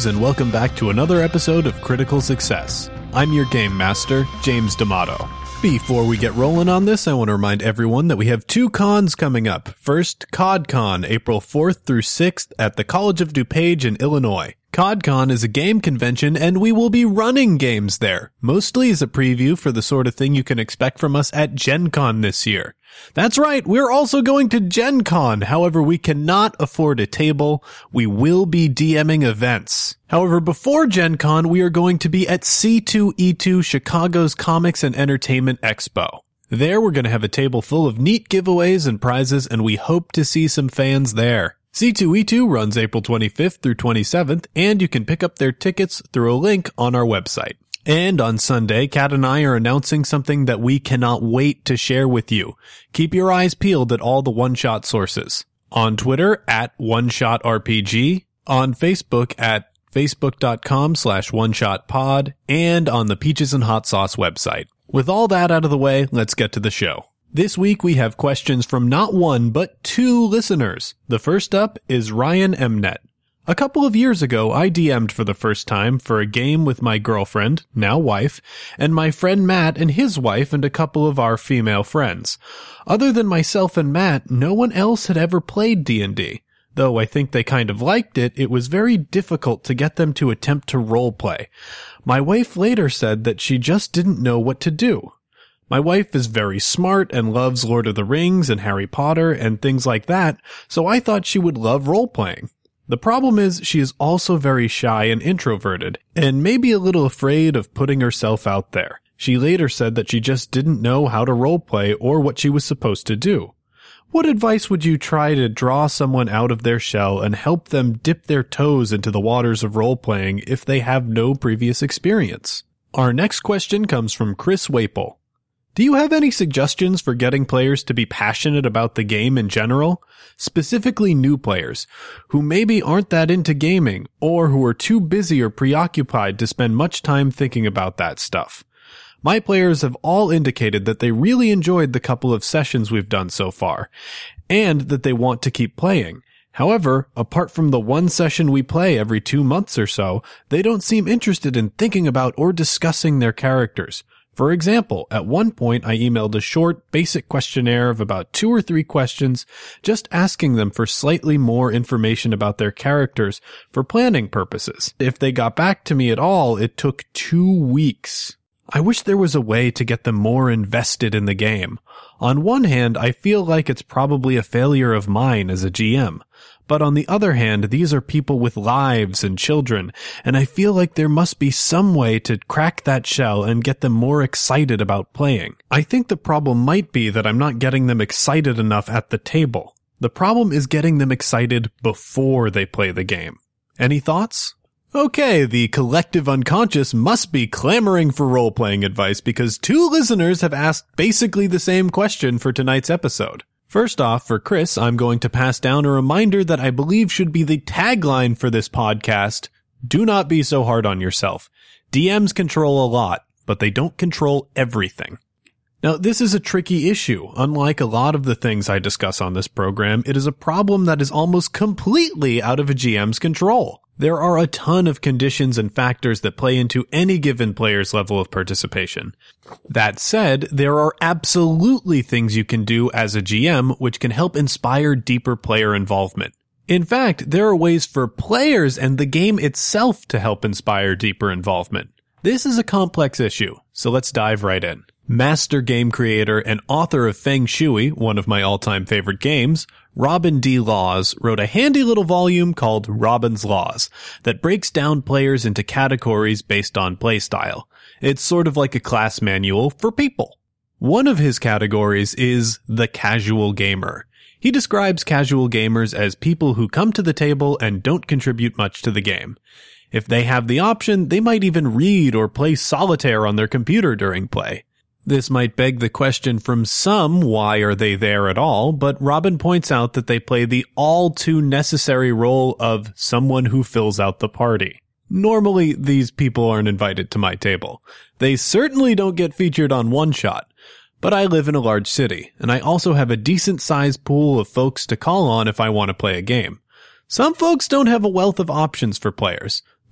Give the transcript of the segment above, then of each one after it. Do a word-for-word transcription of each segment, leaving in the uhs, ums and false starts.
Heroes, and welcome back to another episode of Critical Success. I'm your Game Master, James D'Amato. Before we get rolling on this, I want to remind everyone that we have two cons coming up. First, CODCon, April fourth through sixth at the College of DuPage in Illinois. CODCon is a game convention, and we will be running games there, mostly as a preview for the sort of thing you can expect from us at Gen Con this year. That's right, we're also going to Gen Con. However, we cannot afford a table. We will be DMing events. However, before Gen Con, we are going to be at C two E two, Chicago's Comics and Entertainment Expo. There, we're going to have a table full of neat giveaways and prizes, and we hope to see some fans there. C two E two runs April twenty-fifth through twenty-seventh, and you can pick up their tickets through a link on our website. And on Sunday, Kat and I are announcing something that we cannot wait to share with you. Keep your eyes peeled at all the one-shot sources. On Twitter, at OneShotRPG, on Facebook at facebook.com slash OneShotPod, and on the Peaches and Hot Sauce website. With all that out of the way, let's get to the show. This week we have questions from not one, but two listeners. The first up is Ryan Mnet. A couple of years ago, I D M'd for the first time for a game with my girlfriend, now wife, and my friend Matt and his wife and a couple of our female friends. Other than myself and Matt, no one else had ever played D and D. Though I think they kind of liked it, it was very difficult to get them to attempt to roleplay. My wife later said that she just didn't know what to do. My wife is very smart and loves Lord of the Rings and Harry Potter and things like that, so I thought she would love role-playing. The problem is she is also very shy and introverted, and maybe a little afraid of putting herself out there. She later said that she just didn't know how to roleplay or what she was supposed to do. What advice would you try to draw someone out of their shell and help them dip their toes into the waters of roleplaying if they have no previous experience? Our next question comes from Chris Waple. Do you have any suggestions for getting players to be passionate about the game in general? Specifically new players, who maybe aren't that into gaming, or who are too busy or preoccupied to spend much time thinking about that stuff. My players have all indicated that they really enjoyed the couple of sessions we've done so far, and that they want to keep playing. However, apart from the one session we play every two months or so, they don't seem interested in thinking about or discussing their characters. For example, at one point I emailed a short, basic questionnaire of about two or three questions, just asking them for slightly more information about their characters for planning purposes. If they got back to me at all, it took two weeks. I wish there was a way to get them more invested in the game. On one hand, I feel like it's probably a failure of mine as a G M. But on the other hand, these are people with lives and children, and I feel like there must be some way to crack that shell and get them more excited about playing. I think the problem might be that I'm not getting them excited enough at the table. The problem is getting them excited before they play the game. Any thoughts? Okay, the collective unconscious must be clamoring for role-playing advice because two listeners have asked basically the same question for tonight's episode. First off, for Chris, I'm going to pass down a reminder that I believe should be the tagline for this podcast. Do not be so hard on yourself. D Ms control a lot, but they don't control everything. Now, this is a tricky issue. Unlike a lot of the things I discuss on this program, it is a problem that is almost completely out of a G M's control. There are a ton of conditions and factors that play into any given player's level of participation. That said, there are absolutely things you can do as a G M which can help inspire deeper player involvement. In fact, there are ways for players and the game itself to help inspire deeper involvement. This is a complex issue, so let's dive right in. Master game creator and author of Feng Shui, one of my all-time favorite games, Robin D. Laws, wrote a handy little volume called Robin's Laws that breaks down players into categories based on playstyle. It's sort of like a class manual for people. One of his categories is the casual gamer. He describes casual gamers as people who come to the table and don't contribute much to the game. If they have the option, they might even read or play solitaire on their computer during play. This might beg the question from some, why are they there at all? But Robin points out that they play the all too necessary role of someone who fills out the party. Normally, these people aren't invited to my table. They certainly don't get featured on One Shot. But I live in a large city, and I also have a decent-sized pool of folks to call on if I want to play a game. Some folks don't have a wealth of options for players.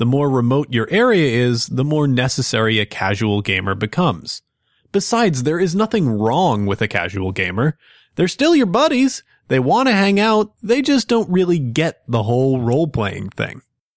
The more remote your area is, the more necessary a casual gamer becomes. Besides, there is nothing wrong with a casual gamer. They're still your buddies. They want to hang out. They just don't really get the whole role-playing thing.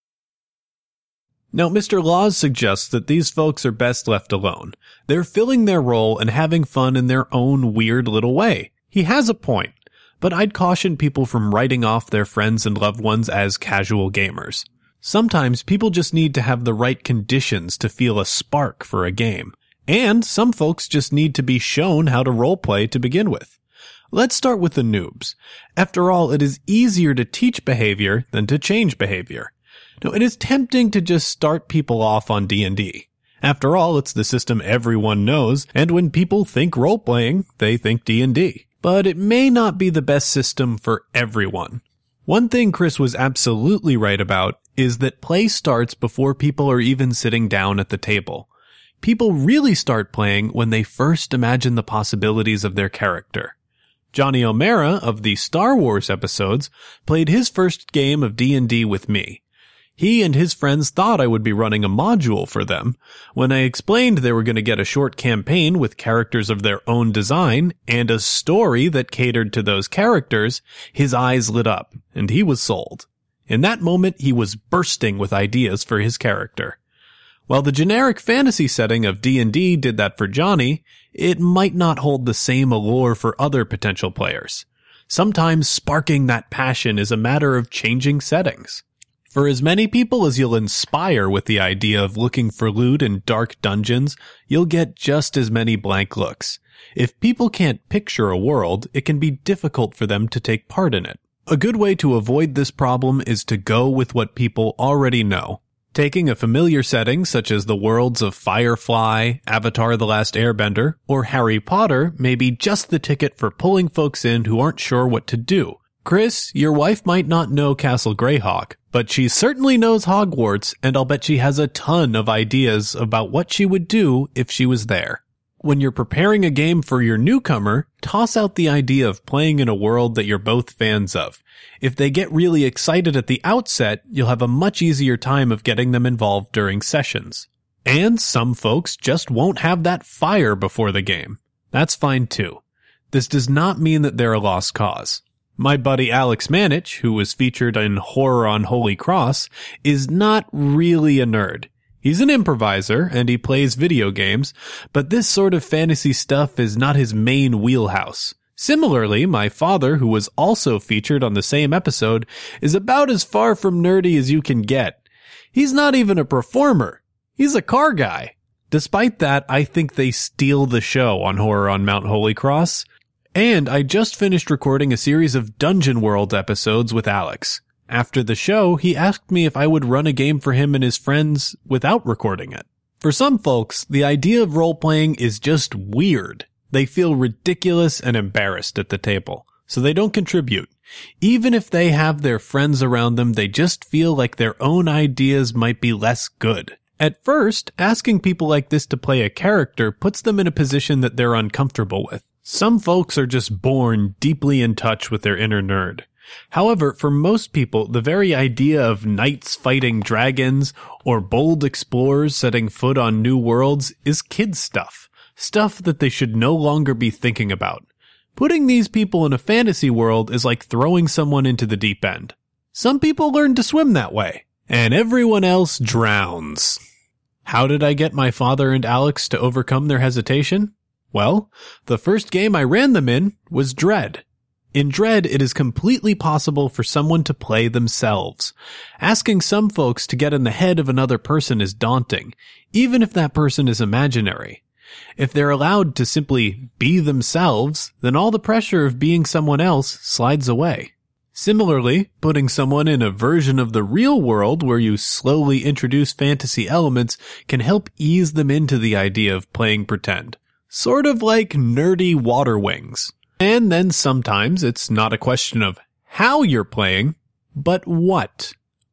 Now, Mister Laws suggests that these folks are best left alone. They're filling their role and having fun in their own weird little way. He has a point, but I'd caution people from writing off their friends and loved ones as casual gamers. Sometimes people just need to have the right conditions to feel a spark for a game. And some folks just need to be shown how to roleplay to begin with. Let's start with the noobs. After all, it is easier to teach behavior than to change behavior. Now, it is tempting to just start people off on D and D. After all, it's the system everyone knows, and when people think role-playing, they think D and D. But it may not be the best system for everyone. One thing Chris was absolutely right about is that play starts before people are even sitting down at the table. People really start playing when they first imagine the possibilities of their character. Johnny O'Mara of the Star Wars episodes played his first game of D and D with me. He and his friends thought I would be running a module for them. When I explained they were going to get a short campaign with characters of their own design and a story that catered to those characters, his eyes lit up, and he was sold. In that moment, he was bursting with ideas for his character. While the generic fantasy setting of D and D did that for Johnny, it might not hold the same allure for other potential players. Sometimes sparking that passion is a matter of changing settings. For as many people as you'll inspire with the idea of looking for loot in dark dungeons, you'll get just as many blank looks. If people can't picture a world, it can be difficult for them to take part in it. A good way to avoid this problem is to go with what people already know. Taking a familiar setting such as the worlds of Firefly, Avatar: The Last Airbender, or Harry Potter may be just the ticket for pulling folks in who aren't sure what to do. Chris, your wife might not know Castle Greyhawk, but she certainly knows Hogwarts, and I'll bet she has a ton of ideas about what she would do if she was there. When you're preparing a game for your newcomer, toss out the idea of playing in a world that you're both fans of. If they get really excited at the outset, you'll have a much easier time of getting them involved during sessions. And some folks just won't have that fire before the game. That's fine too. This does not mean that they're a lost cause. My buddy Alex Manich, who was featured in Horror on Holy Cross, is not really a nerd. He's an improviser, and he plays video games, but this sort of fantasy stuff is not his main wheelhouse. Similarly, my father, who was also featured on the same episode, is about as far from nerdy as you can get. He's not even a performer. He's a car guy. Despite that, I think they steal the show on Horror on Mount Holy Cross. And I just finished recording a series of Dungeon World episodes with Alex. After the show, he asked me if I would run a game for him and his friends without recording it. For some folks, the idea of role-playing is just weird. They feel ridiculous and embarrassed at the table, so they don't contribute. Even if they have their friends around them, they just feel like their own ideas might be less good. At first, asking people like this to play a character puts them in a position that they're uncomfortable with. Some folks are just born deeply in touch with their inner nerd. However, for most people, the very idea of knights fighting dragons or bold explorers setting foot on new worlds is kid stuff. Stuff that they should no longer be thinking about. Putting these people in a fantasy world is like throwing someone into the deep end. Some people learn to swim that way, and everyone else drowns. How did I get my father and Alex to overcome their hesitation? Well, the first game I ran them in was Dread. In Dread, it is completely possible for someone to play themselves. Asking some folks to get in the head of another person is daunting, even if that person is imaginary. If they're allowed to simply be themselves, then all the pressure of being someone else slides away. Similarly, putting someone in a version of the real world where you slowly introduce fantasy elements can help ease them into the idea of playing pretend. Sort of like nerdy water wings. And then sometimes it's not a question of how you're playing, but what.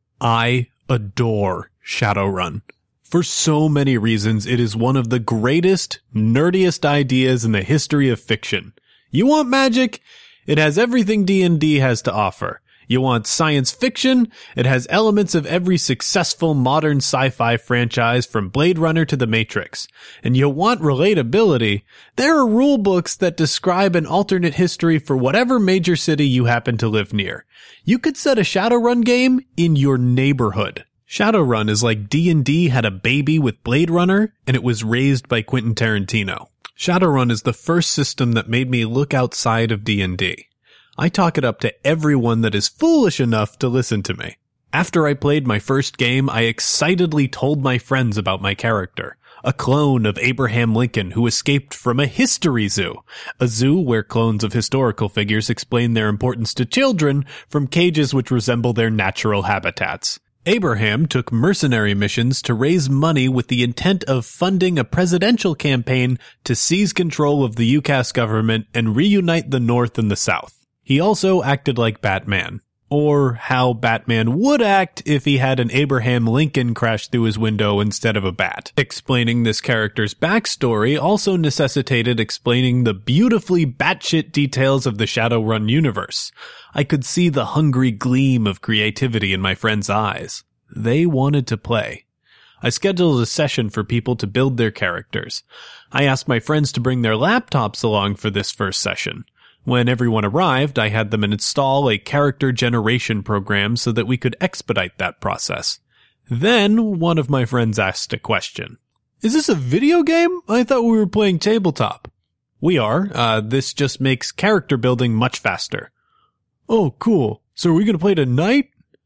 I adore Shadowrun. For so many reasons, it is one of the greatest, nerdiest ideas in the history of fiction. You want magic? It has everything D and D has to offer. You want science fiction? It has elements of every successful modern sci-fi franchise from Blade Runner to The Matrix. And you want relatability? There are rule books that describe an alternate history for whatever major city you happen to live near. You could set a Shadowrun game in your neighborhood. Shadowrun is like D and D had a baby with Blade Runner, and it was raised by Quentin Tarantino. Shadowrun is the first system that made me look outside of D and D. I talk it up to everyone that is foolish enough to listen to me. After I played my first game, I excitedly told my friends about my character, a clone of Abraham Lincoln who escaped from a history zoo, a zoo where clones of historical figures explain their importance to children from cages which resemble their natural habitats. Abraham took mercenary missions to raise money with the intent of funding a presidential campaign to seize control of the U C A S government and reunite the North and the South. He also acted like Batman, or how Batman would act if he had an Abraham Lincoln crash through his window instead of a bat. Explaining this character's backstory also necessitated explaining the beautifully batshit details of the Shadowrun universe. I could see the hungry gleam of creativity in my friends' eyes. They wanted to play. I scheduled a session for people to build their characters. I asked my friends to bring their laptops along for this first session. When everyone arrived, I had them install a character generation program so that we could expedite that process. Then, one of my friends asked a question. Is this a video game? I thought we were playing tabletop. We are. Uh, this just makes character building much faster. Oh, cool. So are we going to play tonight?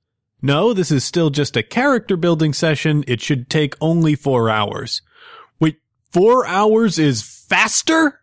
No, this is still just a character building session. It should take only four hours. Wait, four hours is faster?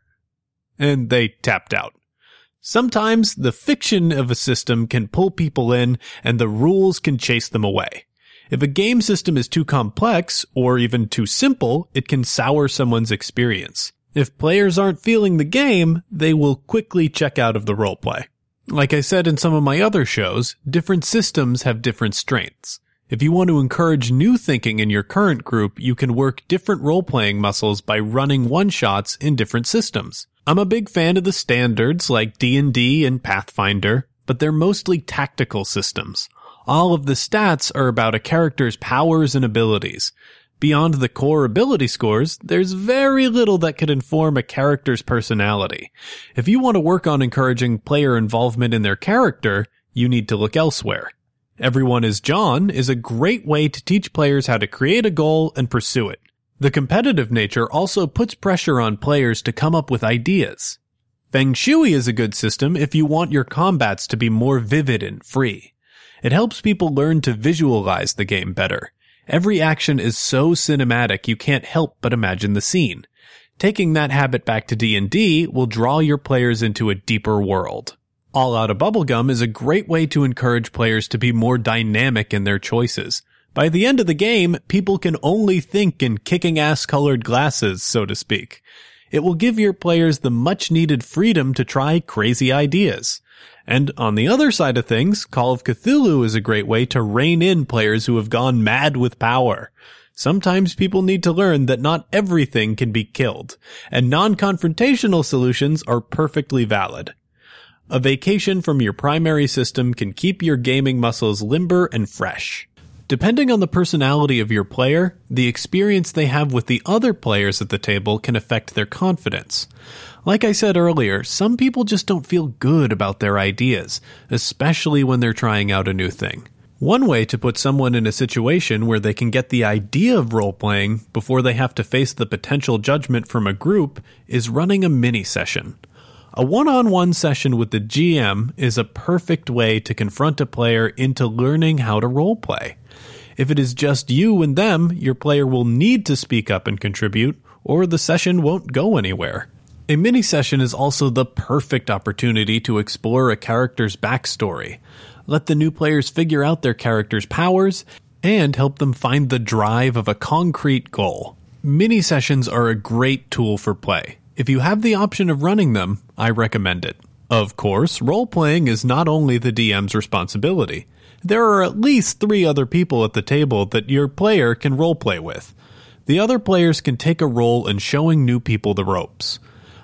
And they tapped out. Sometimes the fiction of a system can pull people in and the rules can chase them away. If a game system is too complex or even too simple, it can sour someone's experience. If players aren't feeling the game, they will quickly check out of the roleplay. Like I said in some of my other shows, different systems have different strengths. If you want to encourage new thinking in your current group, you can work different role-playing muscles by running one-shots in different systems. I'm a big fan of the standards like D and D and Pathfinder, but they're mostly tactical systems. All of the stats are about a character's powers and abilities. Beyond the core ability scores, there's very little that could inform a character's personality. If you want to work on encouraging player involvement in their character, you need to look elsewhere. Everyone is John is a great way to teach players how to create a goal and pursue it. The competitive nature also puts pressure on players to come up with ideas. Feng Shui is a good system if you want your combats to be more vivid and free. It helps people learn to visualize the game better. Every action is so cinematic you can't help but imagine the scene. Taking that habit back to D and D will draw your players into a deeper world. All Out of Bubblegum is a great way to encourage players to be more dynamic in their choices. By the end of the game, people can only think in kicking-ass colored glasses, so to speak. It will give your players the much-needed freedom to try crazy ideas. And on the other side of things, Call of Cthulhu is a great way to rein in players who have gone mad with power. Sometimes people need to learn that not everything can be killed, and non-confrontational solutions are perfectly valid. A vacation from your primary system can keep your gaming muscles limber and fresh. Depending on the personality of your player, the experience they have with the other players at the table can affect their confidence. Like I said earlier, some people just don't feel good about their ideas, especially when they're trying out a new thing. One way to put someone in a situation where they can get the idea of role-playing before they have to face the potential judgment from a group is running a mini-session. A one-on-one session with the G M is a perfect way to confront a player into learning how to roleplay. If it is just you and them, your player will need to speak up and contribute, or the session won't go anywhere. A mini-session is also the perfect opportunity to explore a character's backstory. Let the new players figure out their character's powers, and help them find the drive of a concrete goal. Mini-sessions are a great tool for play. If you have the option of running them, I recommend it. Of course, role-playing is not only the D M's responsibility. There are at least three other people at the table that your player can roleplay with. The other players can take a role in showing new people the ropes.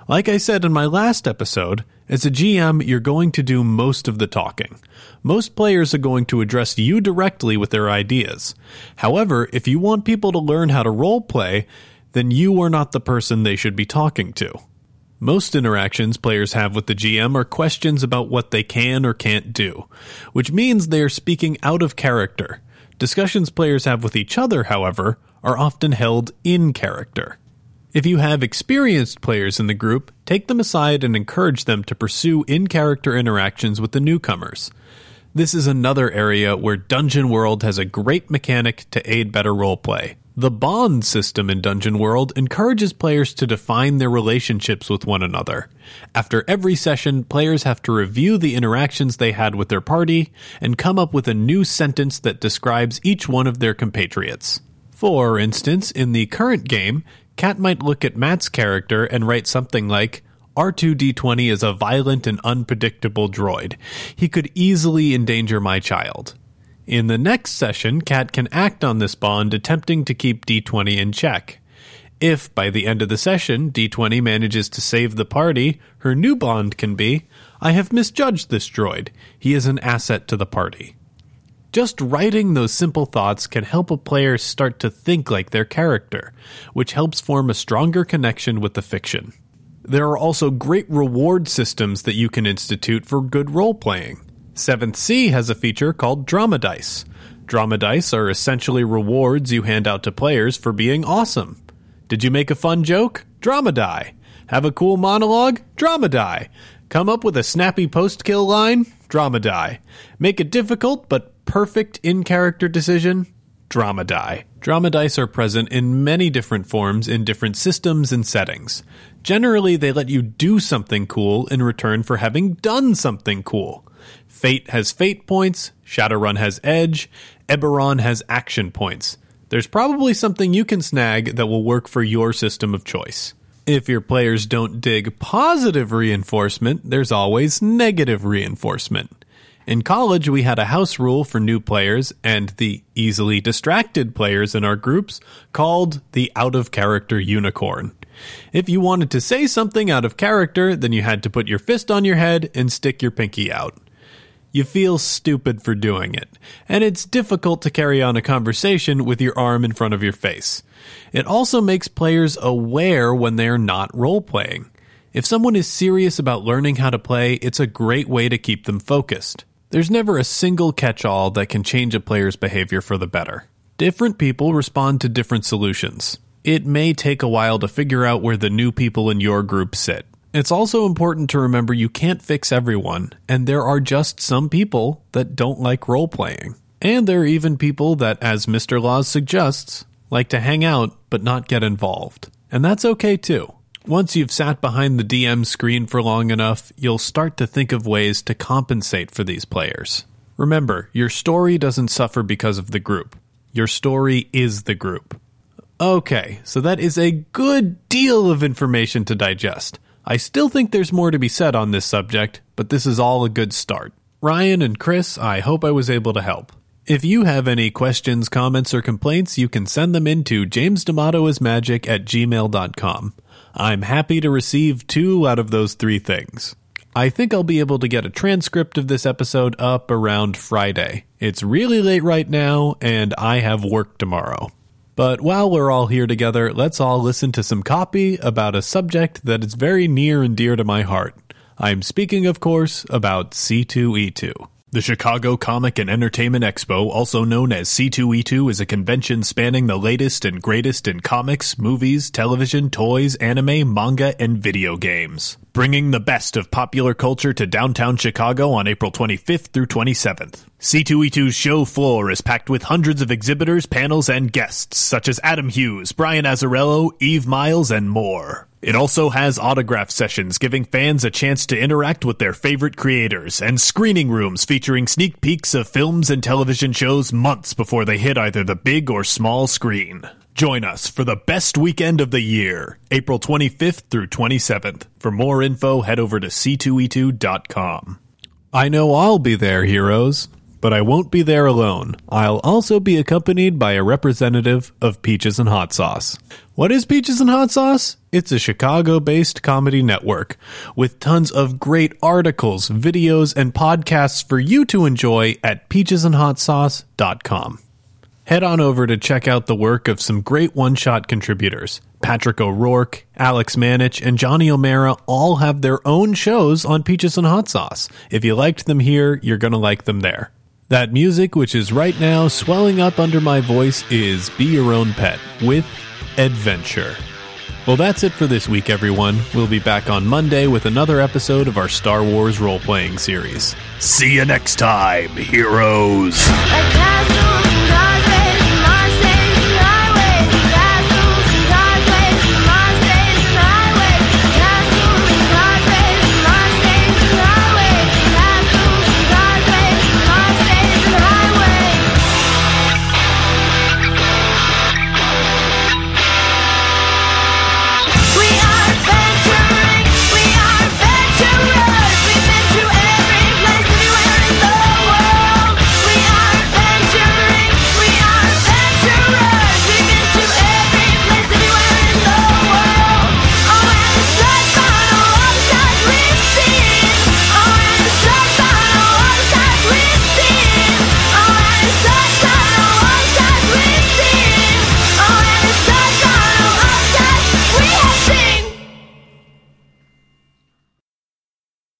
Like I said in my last episode, as a G M, you're going to do most of the talking. Most players are going to address you directly with their ideas. However, if you want people to learn how to roleplay, then you are not the person they should be talking to. Most interactions players have with the G M are questions about what they can or can't do, which means they are speaking out of character. Discussions players have with each other, however, are often held in character. If you have experienced players in the group, take them aside and encourage them to pursue in-character interactions with the newcomers. This is another area where Dungeon World has a great mechanic to aid better roleplay. The bond system in Dungeon World encourages players to define their relationships with one another. After every session, players have to review the interactions they had with their party and come up with a new sentence that describes each one of their compatriots. For instance, in the current game, Kat might look at Matt's character and write something like, R two D twenty is a violent and unpredictable droid. He could easily endanger my child. In the next session, Kat can act on this bond, attempting to keep D twenty in check. If, by the end of the session, D twenty manages to save the party, her new bond can be, I have misjudged this droid. He is an asset to the party. Just writing those simple thoughts can help a player start to think like their character, which helps form a stronger connection with the fiction. There are also great reward systems that you can institute for good role-playing. seventh Sea has a feature called Drama Dice. Drama Dice are essentially rewards you hand out to players for being awesome. Did you make a fun joke? Drama die. Have a cool monologue? Drama die. Come up with a snappy post-kill line? Drama die. Make a difficult but perfect in-character decision? Drama die. Drama dice are present in many different forms in different systems and settings. Generally, they let you do something cool in return for having done something cool. Fate has fate points, Shadowrun has edge, Eberron has action points. There's probably something you can snag that will work for your system of choice. If your players don't dig positive reinforcement, there's always negative reinforcement. In college, we had a house rule for new players and the easily distracted players in our groups called the out-of-character unicorn. If you wanted to say something out of character, then you had to put your fist on your head and stick your pinky out. You feel stupid for doing it, and it's difficult to carry on a conversation with your arm in front of your face. It also makes players aware when they are not role-playing. If someone is serious about learning how to play, it's a great way to keep them focused. There's never a single catch-all that can change a player's behavior for the better. Different people respond to different solutions. It may take a while to figure out where the new people in your group sit. It's also important to remember you can't fix everyone, and there are just some people that don't like role-playing. And there are even people that, as Mister Laws suggests, like to hang out but not get involved. And that's okay too. Once you've sat behind the D M screen for long enough, you'll start to think of ways to compensate for these players. Remember, your story doesn't suffer because of the group. Your story is the group. Okay, so that is a good deal of information to digest. I still think there's more to be said on this subject, but this is all a good start. Ryan and Chris, I hope I was able to help. If you have any questions, comments, or complaints, you can send them in to jamesdamatoismagic at gmail dot com. I'm happy to receive two out of those three things. I think I'll be able to get a transcript of this episode up around Friday. It's really late right now, and I have work tomorrow. But while we're all here together, let's all listen to some copy about a subject that is very near and dear to my heart. I'm speaking, of course, about C two E two. The Chicago Comic and Entertainment Expo, also known as C two E two, is a convention spanning the latest and greatest in comics, movies, television, toys, anime, manga, and video games. Bringing the best of popular culture to downtown Chicago on April twenty-fifth through twenty-seventh. C two E two's show floor is packed with hundreds of exhibitors, panels, and guests, such as Adam Hughes, Brian Azzarello, Eve Miles, and more. It also has autograph sessions giving fans a chance to interact with their favorite creators, and screening rooms featuring sneak peeks of films and television shows months before they hit either the big or small screen. Join us for the best weekend of the year, April twenty-fifth through twenty-seventh. For more info, head over to C two E two dot com. I know I'll be there, heroes. But I won't be there alone. I'll also be accompanied by a representative of Peaches and Hot Sauce. What is Peaches and Hot Sauce? It's a Chicago-based comedy network with tons of great articles, videos, and podcasts for you to enjoy at peaches and hot sauce dot com. Head on over to check out the work of some great one-shot contributors. Patrick O'Rourke, Alex Manich, and Johnny O'Mara all have their own shows on Peaches and Hot Sauce. If you liked them here, you're going to like them there. That music, which is right now swelling up under my voice, is Be Your Own Pet with Adventure. Well, that's it for this week, everyone. We'll be back on Monday with another episode of our Star Wars role-playing series. See you next time, heroes!